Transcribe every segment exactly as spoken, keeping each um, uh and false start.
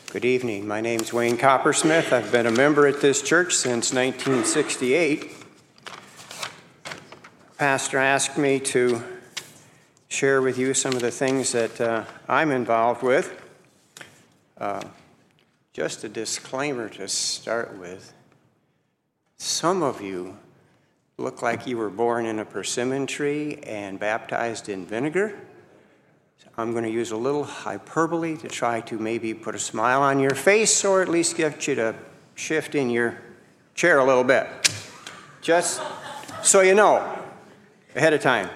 Good evening. My name's Wayne Coppersmith. I've been a member at this church since nineteen sixty-eight. Pastor asked me to share with you some of the things that uh, I'm involved with. Uh, just a disclaimer to start with. Some of you look like you were born in a persimmon tree and baptized in vinegar. I'm going to use a little hyperbole to try to maybe put a smile on your face or at least get you to shift in your chair a little bit. Just so you know, ahead of time.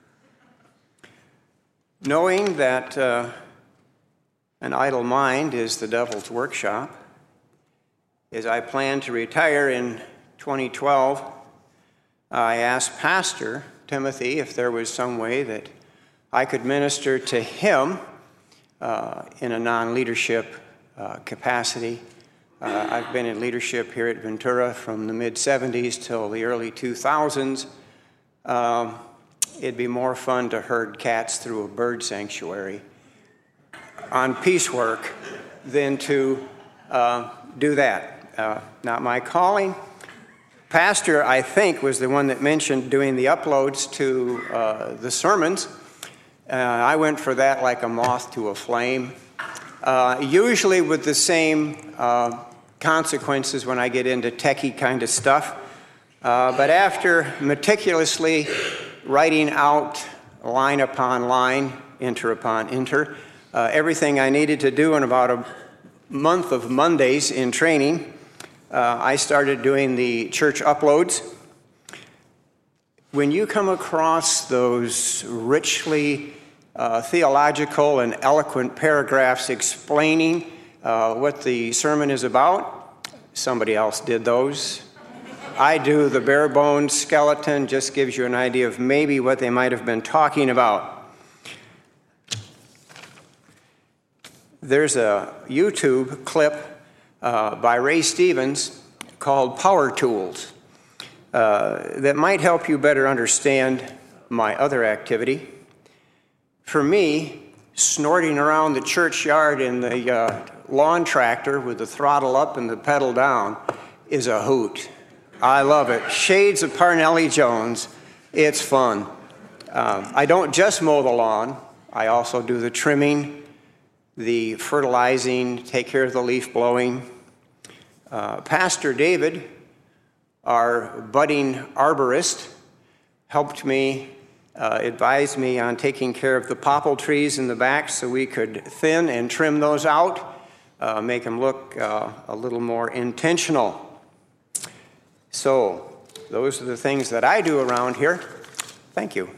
Knowing that uh, an idle mind is the devil's workshop, as I plan to retire in twenty twelve, I asked Pastor Timothy if there was some way that I could minister to him uh, in a non-leadership uh, capacity. Uh, I've been in leadership here at Ventura from the mid seventies till the early two thousands. Um, it'd be more fun to herd cats through a bird sanctuary on piecework than to uh, do that. Uh, not my calling. Pastor, I think, was the one that mentioned doing the uploads to uh, the sermons. Uh, I went for that like a moth to a flame, uh, usually with the same uh, consequences when I get into techie kind of stuff. Uh, but after meticulously writing out line upon line, inter upon inter, uh, everything I needed to do in about a month of Mondays in training, uh, I started doing the church uploads. When you come across those richly uh, theological and eloquent paragraphs explaining uh, what the sermon is about, somebody else did those. I do the bare bones skeleton, just gives you an idea of maybe what they might have been talking about. There's a YouTube clip uh, by Ray Stevens called Power Tools. Uh, that might help you better understand my other activity. For me, snorting around the churchyard in the uh, lawn tractor with the throttle up and the pedal down is a hoot. I love it. Shades of Parnelli Jones. It's fun. Uh, I don't just mow the lawn. I also do the trimming, the fertilizing, take care of the leaf blowing. Uh, Pastor David, our budding arborist, helped me, uh, advised me on taking care of the popple trees in the back so we could thin and trim those out, uh, make them look uh, a little more intentional. So those are the things that I do around here. Thank you.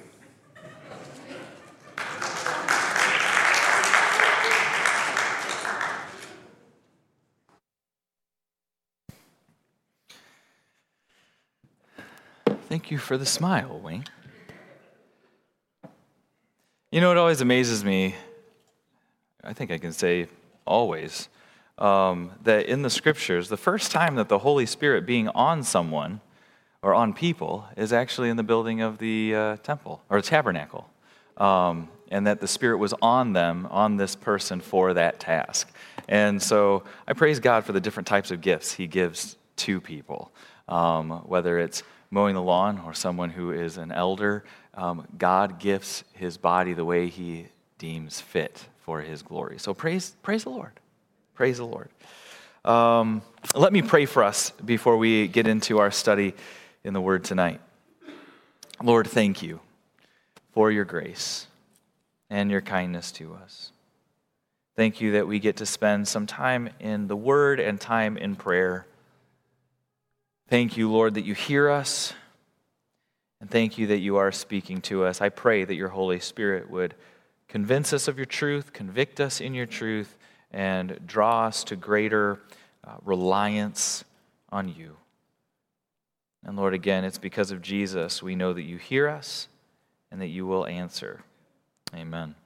Thank you for the smile, Wayne. You know, it always amazes me, I think I can say always, um, that in the scriptures, the first time that the Holy Spirit being on someone or on people is actually in the building of the uh, temple or tabernacle, um, and that the Spirit was on them, on this person for that task. And so I praise God for the different types of gifts He gives to people, um, whether it's mowing the lawn or someone who is an elder. Um, God gifts His body the way He deems fit for His glory. So praise, praise the Lord. Praise the Lord. Um, let me pray for us before we get into our study in the Word tonight. Lord, thank you for your grace and your kindness to us. Thank you that we get to spend some time in the Word and time in prayer. Thank you, Lord, that you hear us, and thank you that you are speaking to us. I pray that your Holy Spirit would convince us of your truth, convict us in your truth, and draw us to greater uh, reliance on you. And Lord, again, it's because of Jesus we know that you hear us and that you will answer. Amen.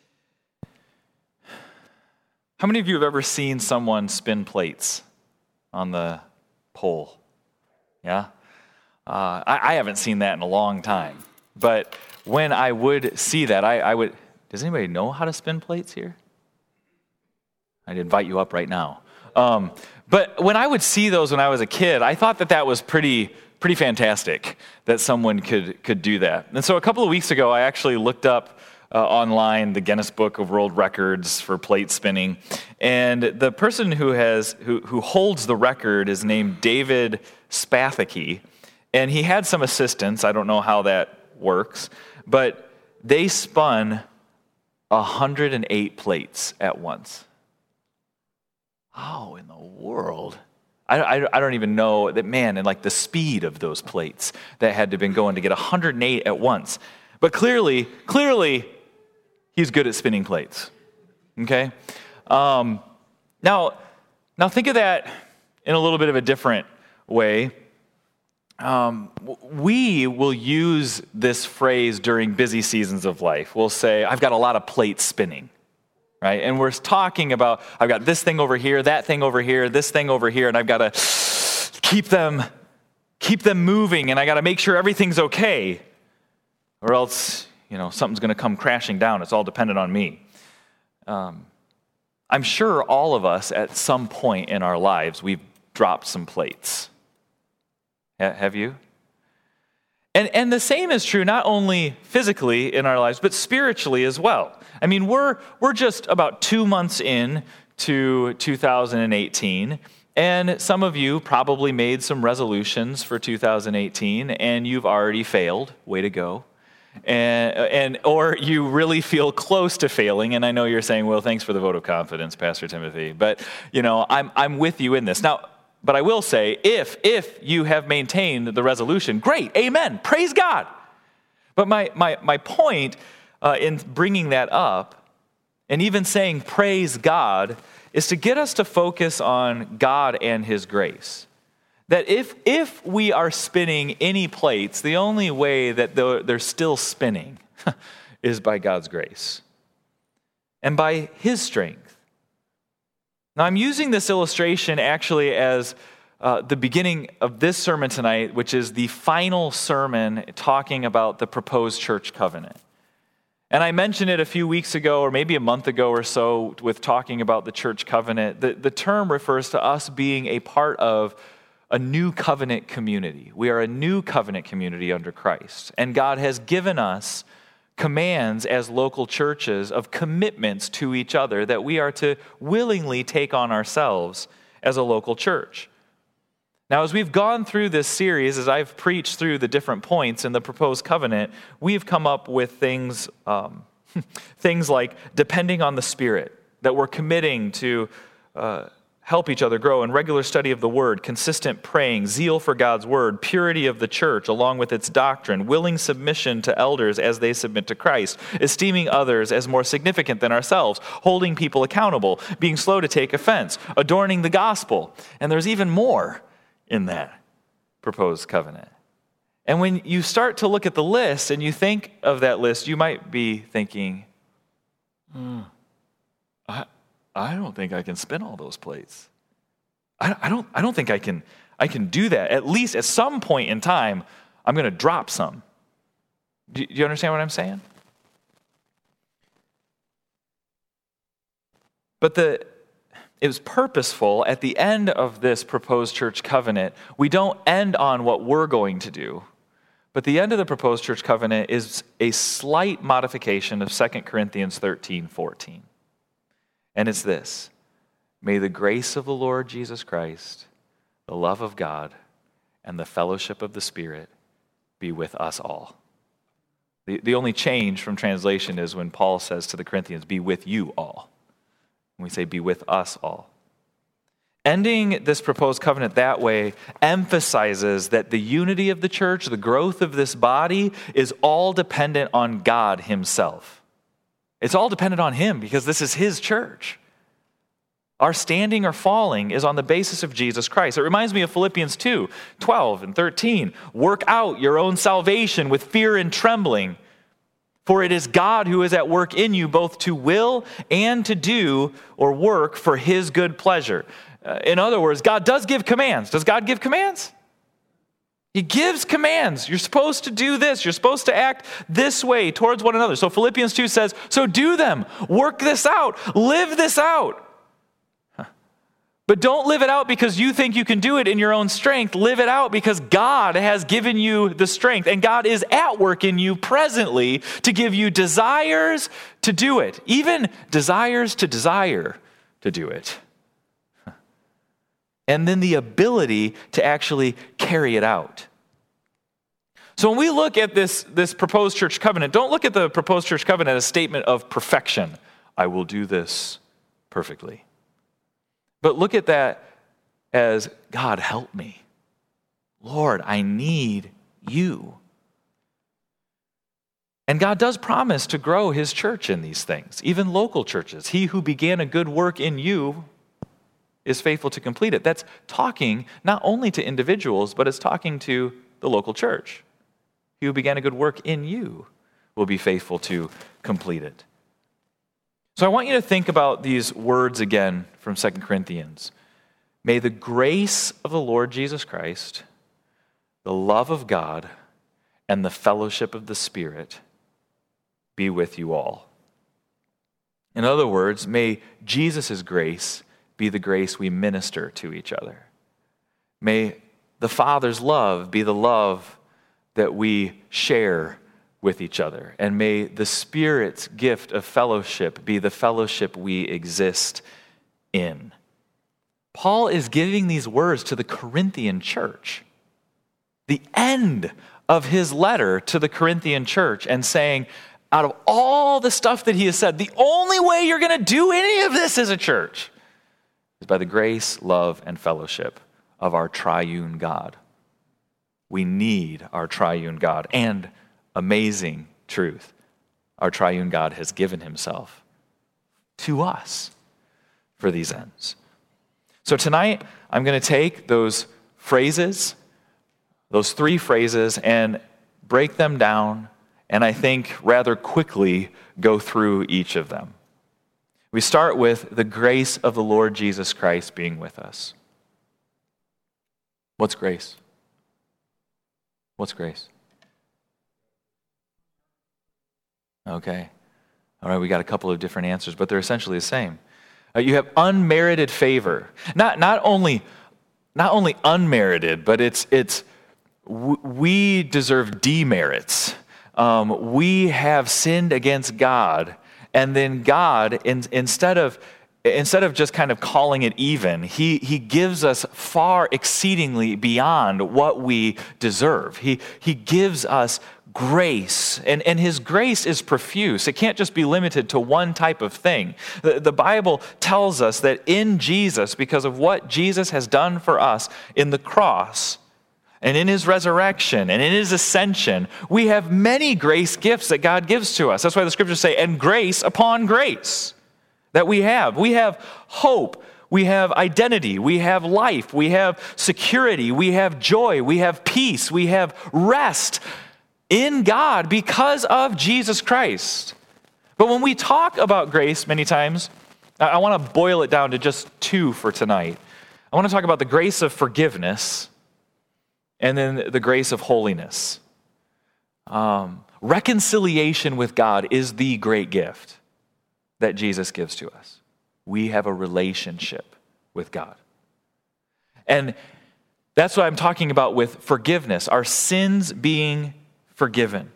How many of you have ever seen someone spin plates on the pole? Yeah? Uh, I, I haven't seen that in a long time. But when I would see that, I, I would... Does anybody know how to spin plates here? I'd invite you up right now. Um, but when I would see those when I was a kid, I thought that that was pretty pretty fantastic that someone could could do that. And so a couple of weeks ago, I actually looked up uh, online the Guinness Book of World Records for plate spinning, and the person who has who who holds the record is named David Spathicki, and he had some assistants. I don't know how that works, but they spun one hundred eight plates at once. How in the world? I, I, I don't even know that, man, and like the speed of those plates that had to have been going to get one hundred eight at once. But clearly, clearly, he's good at spinning plates, okay? Um, now, now think of that in a little bit of a different way. Um, we will use this phrase during busy seasons of life. We'll say, I've got a lot of plates spinning. Right? And we're talking about, I've got this thing over here, that thing over here, this thing over here, and I've got to keep them, keep them moving, and I got to make sure everything's okay, or else, you know, something's going to come crashing down. It's all dependent on me. Um, I'm sure all of us, at some point in our lives, we've dropped some plates. Ha- have you? And, and the same is true not only physically in our lives, but spiritually as well. I mean, we're we're just about two months in to two thousand eighteen, and some of you probably made some resolutions for two thousand eighteen, and you've already failed. Way to go. And, and or you really feel close to failing, and I know you're saying, well, thanks for the vote of confidence, Pastor Timothy, but, you know, I'm I'm with you in this. Now, but I will say, if if you have maintained the resolution, great, amen, praise God. But my my my point uh, in bringing that up, and even saying praise God, is to get us to focus on God and His grace. That if if we are spinning any plates, the only way that they're, they're still spinning is by God's grace and by His strength. Now, I'm using this illustration actually as uh, the beginning of this sermon tonight, which is the final sermon talking about the proposed church covenant. And I mentioned it a few weeks ago, or maybe a month ago or so, with talking about the church covenant. The, the term refers to us being a part of a new covenant community. We are a new covenant community under Christ. And God has given us commands as local churches of commitments to each other that we are to willingly take on ourselves as a local church. Now, as we've gone through this series, as I've preached through the different points in the proposed covenant, we've come up with things, um, things like depending on the Spirit, that we're committing to uh, help each other grow in regular study of the Word, consistent praying, zeal for God's Word, purity of the church along with its doctrine, willing submission to elders as they submit to Christ, esteeming others as more significant than ourselves, holding people accountable, being slow to take offense, adorning the gospel. And there's even more in that proposed covenant. And when you start to look at the list and you think of that list, you might be thinking, hmm, I, I don't think I can spin all those plates. I, I don't I don't think I can I can do that. At least at some point in time, I'm going to drop some. Do, do you understand what I'm saying? But the It was purposeful at the end of this proposed church covenant. We don't end on what we're going to do, but the end of the proposed church covenant is a slight modification of Second Corinthians thirteen fourteen. And it's this: may the grace of the Lord Jesus Christ, the love of God, and the fellowship of the Spirit be with us all. The, the only change from translation is when Paul says to the Corinthians, be with you all. We say, be with us all. Ending this proposed covenant that way emphasizes that the unity of the church, the growth of this body, is all dependent on God Himself. It's all dependent on Him because this is His church. Our standing or falling is on the basis of Jesus Christ. It reminds me of Philippians two, twelve and thirteen. Work out your own salvation with fear and trembling. For it is God who is at work in you both to will and to do or work for His good pleasure. Uh, in other words, God does give commands. Does God give commands? He gives commands. You're supposed to do this. You're supposed to act this way towards one another. So Philippians two says, so do them. Work this out. Live this out. But don't live it out because you think you can do it in your own strength. Live it out because God has given you the strength, and God is at work in you presently to give you desires to do it, even desires to desire to do it. And then the ability to actually carry it out. So when we look at this, this proposed church covenant, don't look at the proposed church covenant as a statement of perfection. I will do this perfectly. But look at that as, God, help me. Lord, I need you. And God does promise to grow his church in these things, even local churches. He who began a good work in you is faithful to complete it. That's talking not only to individuals, but it's talking to the local church. He who began a good work in you will be faithful to complete it. So I want you to think about these words again from Second Corinthians. May the grace of the Lord Jesus Christ, the love of God, and the fellowship of the Spirit be with you all. In other words, may Jesus' grace be the grace we minister to each other. May the Father's love be the love that we share with each other. And may the Spirit's gift of fellowship be the fellowship we exist in. Paul is giving these words to the Corinthian church, the end of his letter to the Corinthian church, and saying, out of all the stuff that he has said, the only way you're going to do any of this as a church is by the grace, love, and fellowship of our triune God. We need our triune God. And amazing truth, our triune God has given himself to us for these ends. So tonight, I'm going to take those phrases, those three phrases, and break them down, and I think rather quickly go through each of them. We start with the grace of the Lord Jesus Christ being with us. What's grace? What's grace? Okay. All right, we got a couple of different answers, but they're essentially the same. Uh, you have unmerited favor. Not not only not only unmerited, but it's it's w- we deserve demerits. Um, we have sinned against God, and then God, in, instead of instead of just kind of calling it even, he he gives us far exceedingly beyond what we deserve. He he gives us grace, and, and his grace is profuse. It can't just be limited to one type of thing. The, the Bible tells us that in Jesus, because of what Jesus has done for us in the cross, and in his resurrection, and in his ascension, we have many grace gifts that God gives to us. That's why the scriptures say, and grace upon grace that we have. We have hope. We have identity, we have life, we have security, we have joy, we have peace, we have rest in God because of Jesus Christ. But when we talk about grace many times, I want to boil it down to just two for tonight. I want to talk about the grace of forgiveness and then the grace of holiness. Um, reconciliation with God is the great gift that Jesus gives to us. We have a relationship with God. And that's what I'm talking about with forgiveness, our sins being forgiven.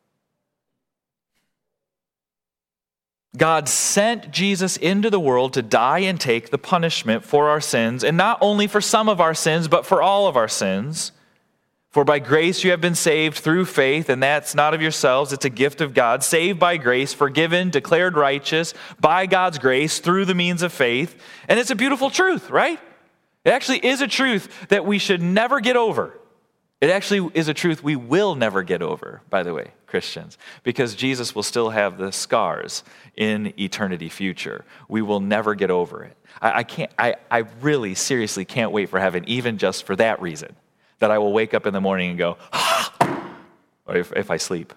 God sent Jesus into the world to die and take the punishment for our sins, and not only for some of our sins, but for all of our sins. For by grace you have been saved through faith, and that's not of yourselves, it's a gift of God, saved by grace, forgiven, declared righteous by God's grace through the means of faith. And it's a beautiful truth, right? It actually is a truth that we should never get over. It actually is a truth we will never get over, by the way, Christians, because Jesus will still have the scars in eternity future. We will never get over it. I, I can't. I, I really, seriously can't wait for heaven, even just for that reason, that I will wake up in the morning and go, ah, or if, if I sleep.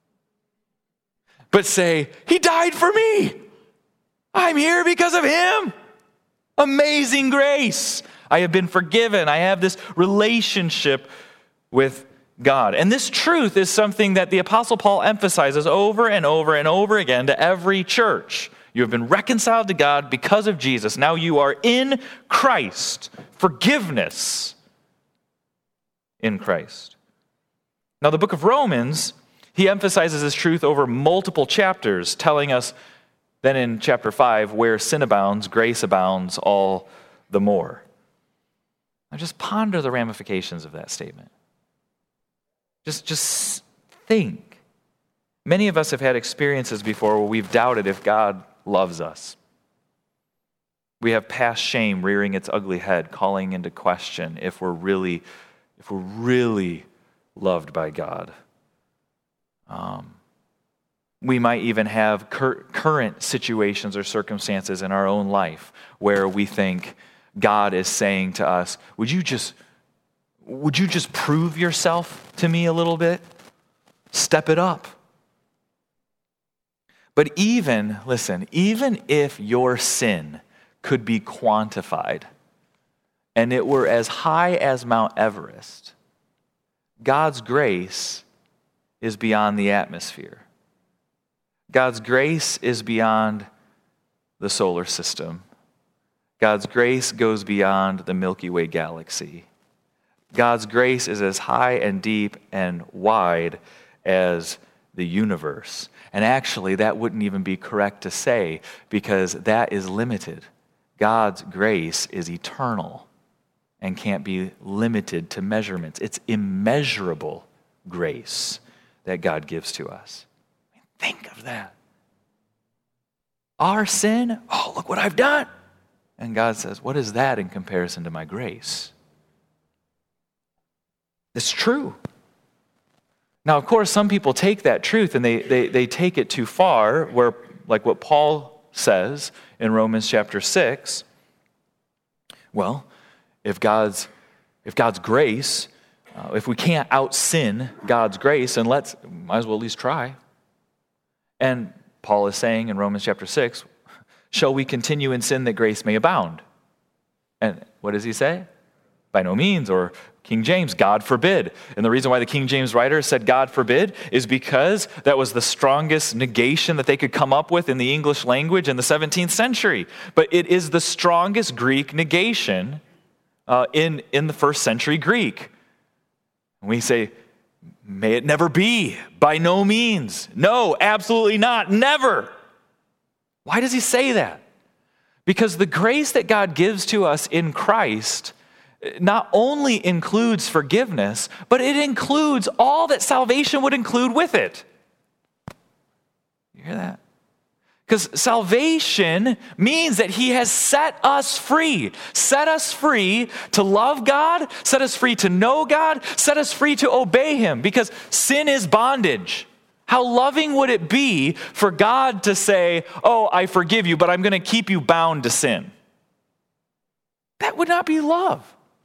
But say, he died for me. I'm here because of him. Amazing grace. I have been forgiven. I have this relationship with God. And this truth is something that the Apostle Paul emphasizes over and over and over again to every church You have been reconciled to God because of Jesus. Now you are in Christ. Forgiveness in Christ. Now the book of Romans, he emphasizes this truth over multiple chapters, telling us then in chapter five, where sin abounds, grace abounds all the more. Now just ponder the ramifications of that statement. Just, just think. Many of us have had experiences before where we've doubted if God loves us. We have past shame rearing its ugly head, calling into question if we're really, if we're really loved by God. Um, we might even have cur- current situations or circumstances in our own life where we think God is saying to us, would you just, would you just prove yourself to me a little bit? Step it up. But even, listen, even if your sin could be quantified and it were as high as Mount Everest, God's grace is beyond the atmosphere. God's grace is beyond the solar system. God's grace goes beyond the Milky Way galaxy. God's grace is as high and deep and wide as the universe. And actually, that wouldn't even be correct to say because that is limited. God's grace is eternal and can't be limited to measurements. It's immeasurable grace that God gives to us. Think of that. Our sin, oh, look what I've done. And God says, what is that in comparison to my grace? It's true. Now, of course, some people take that truth and they, they, they take it too far, where, like what Paul says in Romans chapter six, well, if God's, if God's grace, uh, if we can't out-sin God's grace, then let's, might as well at least try. And Paul is saying in Romans chapter six, shall we continue in sin that grace may abound? And what does he say? By no means, or King James, God forbid. And the reason why the King James writer said God forbid is because that was the strongest negation that they could come up with in the English language in the seventeenth century. But it is the strongest Greek negation uh, in, in the first century Greek. And we say, may it never be, by no means. No, absolutely not, never. Why does he say that? Because the grace that God gives to us in Christ not only includes forgiveness, but it includes all that salvation would include with it. You hear that? Because salvation means that he has set us free. Set us free to love God, set us free to know God, set us free to obey him. Because sin is bondage. How loving would it be for God to say, oh, I forgive you, but I'm going to keep you bound to sin? That would not be love.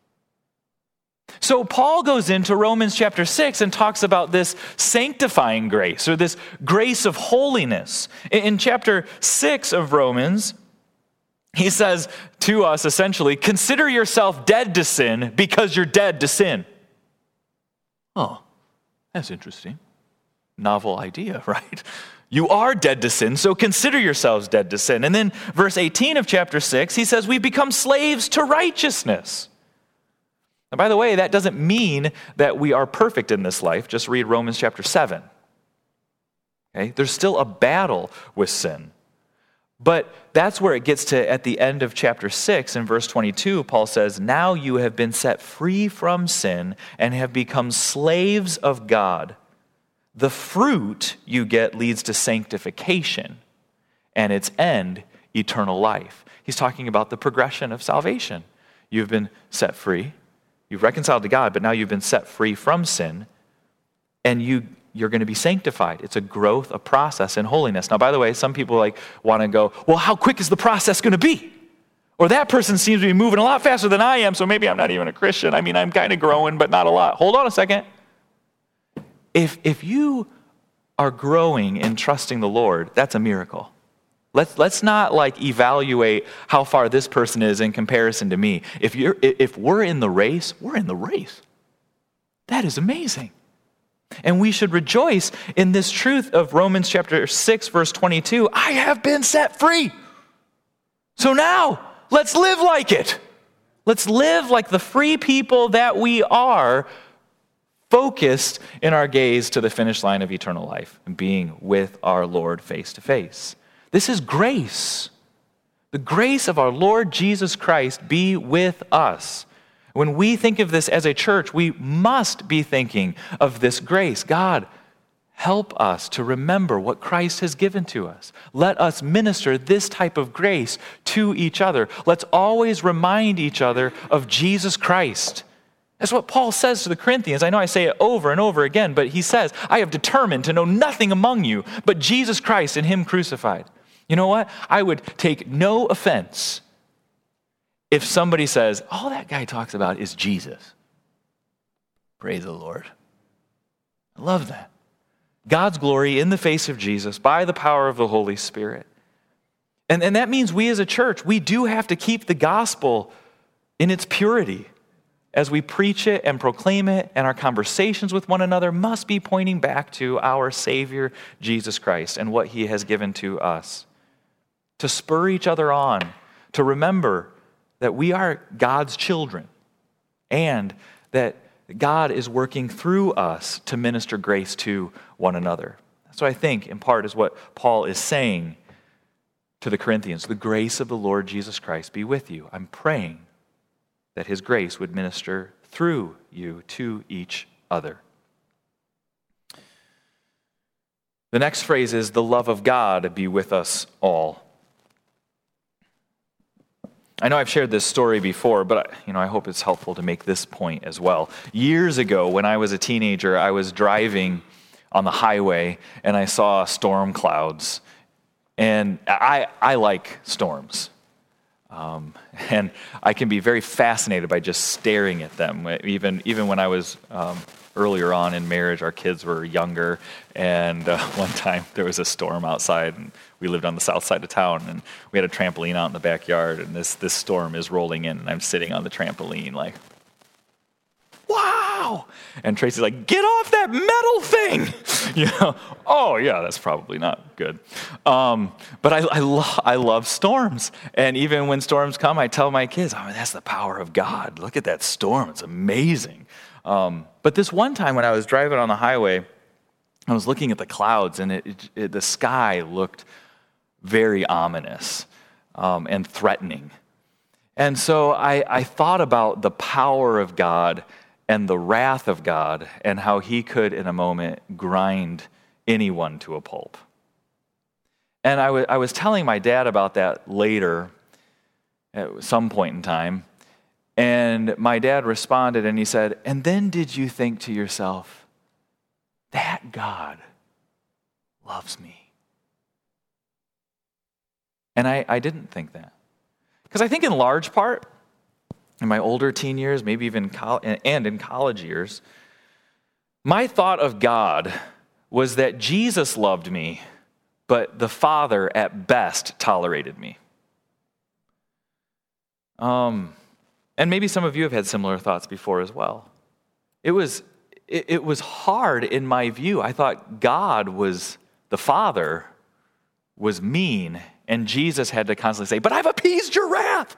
So Paul goes into Romans chapter six and talks about this sanctifying grace, or this grace of holiness. In chapter six of Romans, he says to us essentially, consider yourself dead to sin because you're dead to sin. Oh, that's interesting. Novel idea, right? You are dead to sin, so consider yourselves dead to sin. And then verse eighteen of chapter six, he says, we become slaves to righteousness. Now, by the way, that doesn't mean that we are perfect in this life. Just read Romans chapter seven. Okay? There's still a battle with sin. But that's where it gets to at the end of chapter six in verse twenty-two, Paul says, now you have been set free from sin and have become slaves of God. The fruit you get leads to sanctification, and its end, eternal life. He's talking about the progression of salvation. You've been set free. You've reconciled to God, but now you've been set free from sin, and you, you're going to be sanctified. It's a growth, a process in holiness. Now, by the way, some people like want to go, well, how quick is the process going to be? Or that person seems to be moving a lot faster than I am, so maybe I'm not even a Christian. I mean, I'm kind of growing, but not a lot. Hold on a second. If, if you are growing in trusting the Lord, that's a miracle. Let's, let's not like evaluate how far this person is in comparison to me. If, you're, if we're in the race, we're in the race. That is amazing. And we should rejoice in this truth of Romans chapter six, verse twenty-two. I have been set free. So now, let's live like it. Let's live like the free people that we are, focused in our gaze to the finish line of eternal life and being with our Lord face to face. This is grace. The grace of our Lord Jesus Christ be with us. When we think of this as a church, we must be thinking of this grace. God, help us to remember what Christ has given to us. Let us minister this type of grace to each other. Let's always remind each other of Jesus Christ. That's what Paul says to the Corinthians. I know I say it over and over again, but he says, I have determined to know nothing among you but Jesus Christ and him crucified. You know what? I would take no offense if somebody says, all that guy talks about is Jesus. Praise the Lord. I love that. God's glory in the face of Jesus by the power of the Holy Spirit. And, and that means we as a church, we do have to keep the gospel in its purity as we preach it and proclaim it, and our conversations with one another must be pointing back to our Savior, Jesus Christ, and what he has given to us. To spur each other on, to remember that we are God's children, and that God is working through us to minister grace to one another. So I think, in part, is what Paul is saying to the Corinthians. The grace of the Lord Jesus Christ be with you. I'm praying that his grace would minister through you to each other. The next phrase is, the love of God be with us all. I know I've shared this story before, but you know, I hope it's helpful to make this point as well. Years ago, when I was a teenager, I was driving on the highway and I saw storm clouds. And I, I like storms. Um, and I can be very fascinated by just staring at them. Even, even when I was um, earlier on in marriage, our kids were younger, and uh, one time there was a storm outside, and we lived on the south side of town, and we had a trampoline out in the backyard, and this, this storm is rolling in, and I'm sitting on the trampoline like, wow! And Tracy's like, get off that metal thing! You know, oh yeah, that's probably not good. Um, but I, I, lo- I love storms. And even when storms come, I tell my kids, oh, that's the power of God. Look at that storm, it's amazing. Um, but this one time when I was driving on the highway, I was looking at the clouds, and it, it, it, the sky looked very ominous um, and threatening. And so I, I thought about the power of God and the wrath of God, and how he could, in a moment, grind anyone to a pulp. And I, w- I was telling my dad about that later, at some point in time, and my dad responded and he said, and then did you think to yourself, that God loves me? And I, I didn't think that. Because I think in large part, in my older teen years, maybe even col- and in college years, my thought of God was that Jesus loved me, but the Father at best tolerated me. Um, and maybe some of you have had similar thoughts before as well. It was it, it was hard in my view. I thought God was, the Father was mean, and Jesus had to constantly say, but I've appeased your wrath.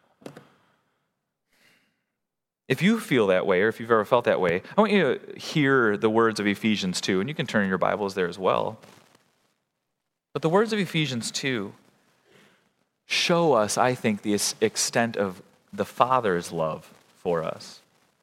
If you feel that way, or if you've ever felt that way, I want you to hear the words of Ephesians two, and you can turn in your Bibles there as well. But the words of Ephesians two show us, I think, the extent of the Father's love for us.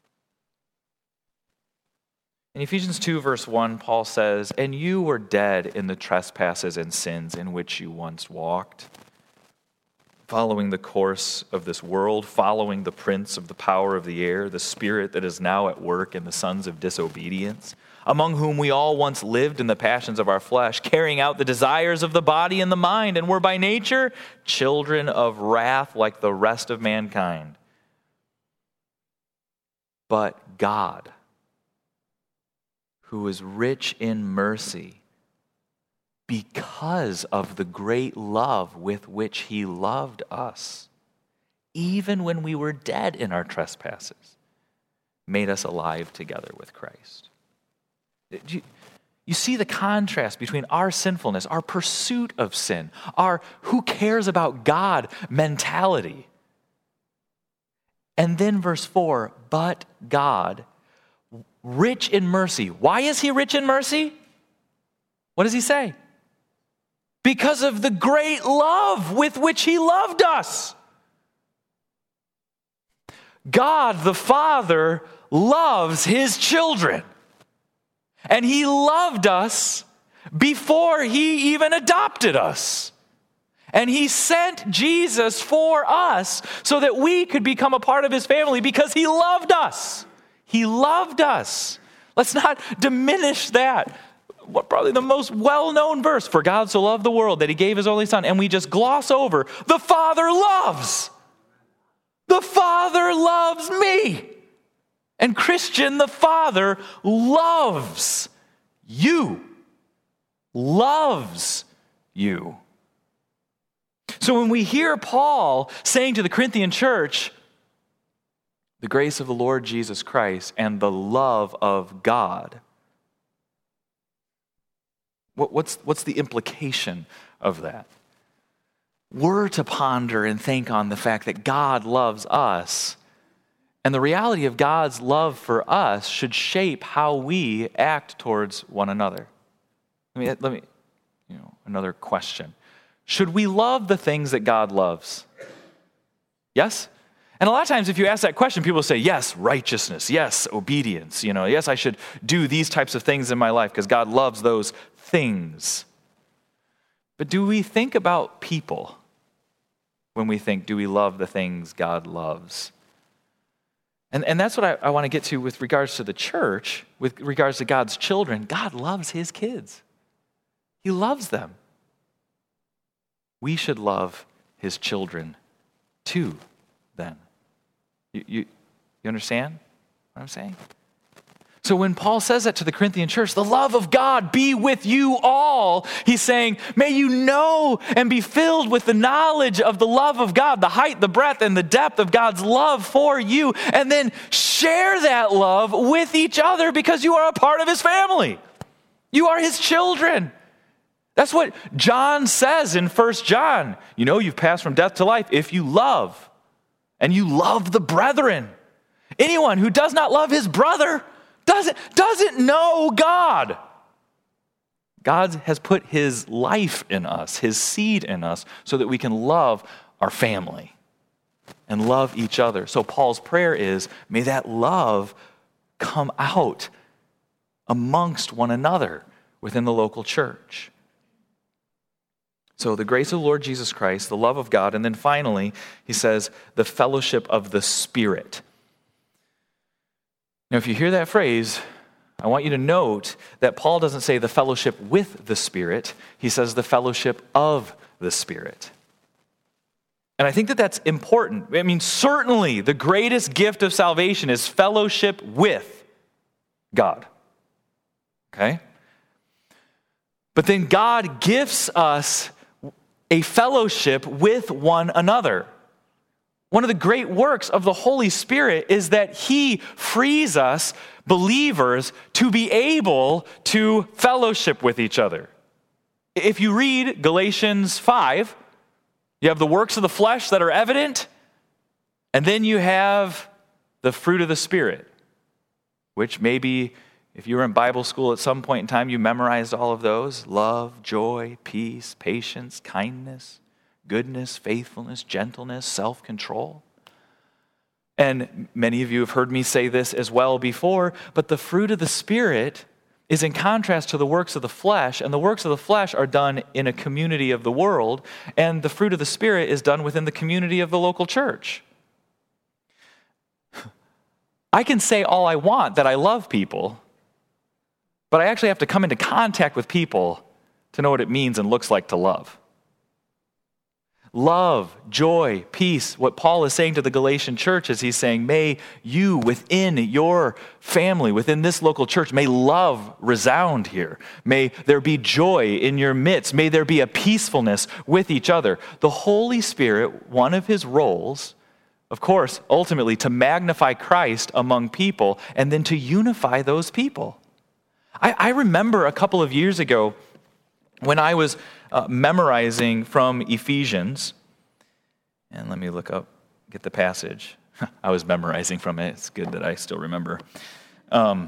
In Ephesians two, verse one, Paul says, and you were dead in the trespasses and sins in which you once walked, following the course of this world, following the prince of the power of the air, the spirit that is now at work in the sons of disobedience, among whom we all once lived in the passions of our flesh, carrying out the desires of the body and the mind, and were by nature children of wrath like the rest of mankind. But God, who is rich in mercy, because of the great love with which he loved us, even when we were dead in our trespasses, made us alive together with Christ. Do you, you see the contrast between our sinfulness, our pursuit of sin, our who cares about God mentality. And then verse four, but God, rich in mercy. Why is he rich in mercy? What does he say? Because of the great love with which he loved us. God the Father loves his children. And he loved us before he even adopted us. And he sent Jesus for us so that we could become a part of his family because he loved us. He loved us. Let's not diminish that. What probably the most well-known verse, for God so loved the world that he gave his only son, and we just gloss over, the Father loves. The Father loves me. And Christian, the Father loves you. Loves you. So when we hear Paul saying to the Corinthian church, the grace of the Lord Jesus Christ and the love of God, what, what's, what's the implication of that? We're to ponder and think on the fact that God loves us. And the reality of God's love for us should shape how we act towards one another. Let me, let me, you know, another question. Should we love the things that God loves? Yes? And a lot of times if you ask that question, people say, yes, righteousness, yes, obedience, you know, yes, I should do these types of things in my life because God loves those things. But do we think about people when we think, do we love the things God loves? And, and that's what I, I want to get to with regards to the church, with regards to God's children. God loves his kids. He loves them. We should love his children too, then. You, you, you understand what I'm saying? So when Paul says that to the Corinthian church, the love of God be with you all, he's saying, may you know and be filled with the knowledge of the love of God, the height, the breadth, and the depth of God's love for you, and then share that love with each other because you are a part of his family. You are his children. That's what John says in First John. You know you've passed from death to life if you love, and you love the brethren. Anyone who does not love his brother Doesn't, doesn't know God. God has put his life in us, his seed in us, so that we can love our family and love each other. So Paul's prayer is, may that love come out amongst one another within the local church. So the grace of the Lord Jesus Christ, the love of God, and then finally, he says, the fellowship of the Spirit. Now, if you hear that phrase, I want you to note that Paul doesn't say the fellowship with the Spirit. He says the fellowship of the Spirit. And I think that that's important. I mean, certainly the greatest gift of salvation is fellowship with God. Okay? But then God gifts us a fellowship with one another. One of the great works of the Holy Spirit is that he frees us, believers, to be able to fellowship with each other. If you read Galatians five, you have the works of the flesh that are evident, and then you have the fruit of the Spirit, which maybe if you were in Bible school at some point in time, you memorized all of those: love, joy, peace, patience, kindness, goodness, faithfulness, gentleness, self-control. And many of you have heard me say this as well before, but the fruit of the Spirit is in contrast to the works of the flesh, and the works of the flesh are done in a community of the world, and the fruit of the Spirit is done within the community of the local church. I can say all I want that I love people, but I actually have to come into contact with people to know what it means and looks like to love. Love, joy, peace. What Paul is saying to the Galatian church is he's saying, may you within your family, within this local church, may love resound here. May there be joy in your midst. May there be a peacefulness with each other. The Holy Spirit, one of his roles, of course, ultimately to magnify Christ among people and then to unify those people. I, I remember a couple of years ago when I was uh, memorizing from Ephesians, and let me look up, get the passage. I was memorizing from it. It's good that I still remember. Um,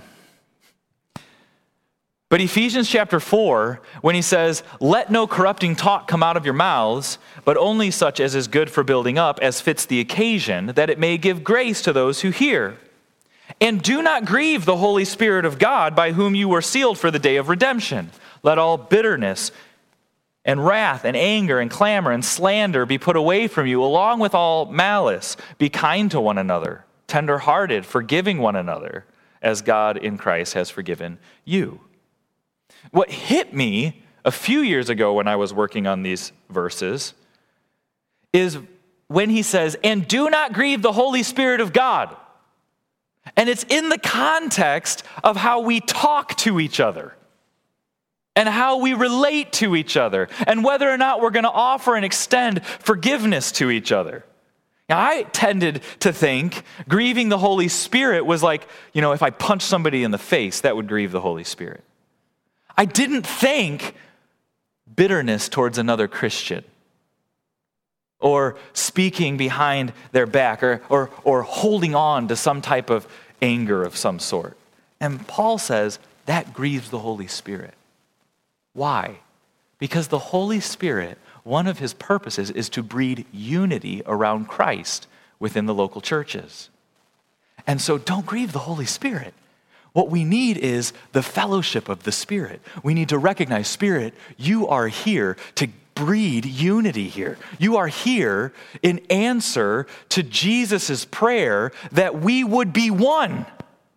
but Ephesians chapter four, when he says, "Let no corrupting talk come out of your mouths, but only such as is good for building up, as fits the occasion, that it may give grace to those who hear. And do not grieve the Holy Spirit of God, by whom you were sealed for the day of redemption. Let all bitterness and wrath and anger and clamor and slander be put away from you, along with all malice. Be kind to one another, tender-hearted, forgiving one another, as God in Christ has forgiven you." What hit me a few years ago when I was working on these verses is when he says, "And do not grieve the Holy Spirit of God." And it's in the context of how we talk to each other and how we relate to each other and whether or not we're going to offer and extend forgiveness to each other. Now, I tended to think grieving the Holy Spirit was like, you know, if I punch somebody in the face, that would grieve the Holy Spirit. I didn't think bitterness towards another Christian or speaking behind their back or, or, or holding on to some type of anger of some sort. And Paul says that grieves the Holy Spirit. Why? Because the Holy Spirit, one of his purposes is to breed unity around Christ within the local churches. And so don't grieve the Holy Spirit. What we need is the fellowship of the Spirit. We need to recognize, Spirit, you are here to breed unity here. You are here in answer to Jesus' prayer that we would be one.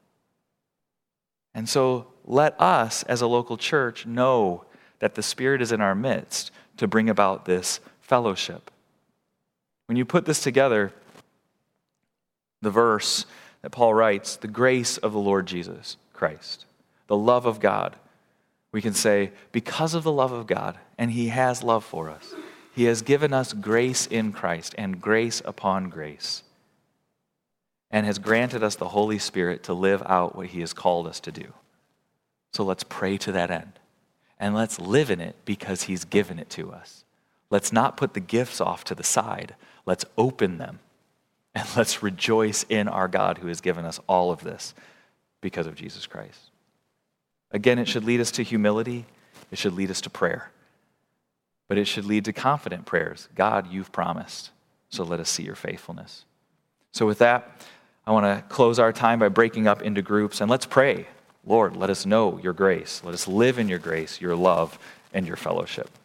And so let us as a local church know that the Spirit is in our midst to bring about this fellowship. When you put this together, the verse that Paul writes, the grace of the Lord Jesus Christ, the love of God, we can say, because of the love of God, and he has love for us, he has given us grace in Christ and grace upon grace, and has granted us the Holy Spirit to live out what he has called us to do. So let's pray to that end, and let's live in it because he's given it to us. Let's not put the gifts off to the side. Let's open them, and let's rejoice in our God who has given us all of this because of Jesus Christ. Again, it should lead us to humility. It should lead us to prayer. But it should lead to confident prayers. God, you've promised, so let us see your faithfulness. So with that, I want to close our time by breaking up into groups, and let's pray. Lord, let us know your grace. Let us live in your grace, your love, and your fellowship.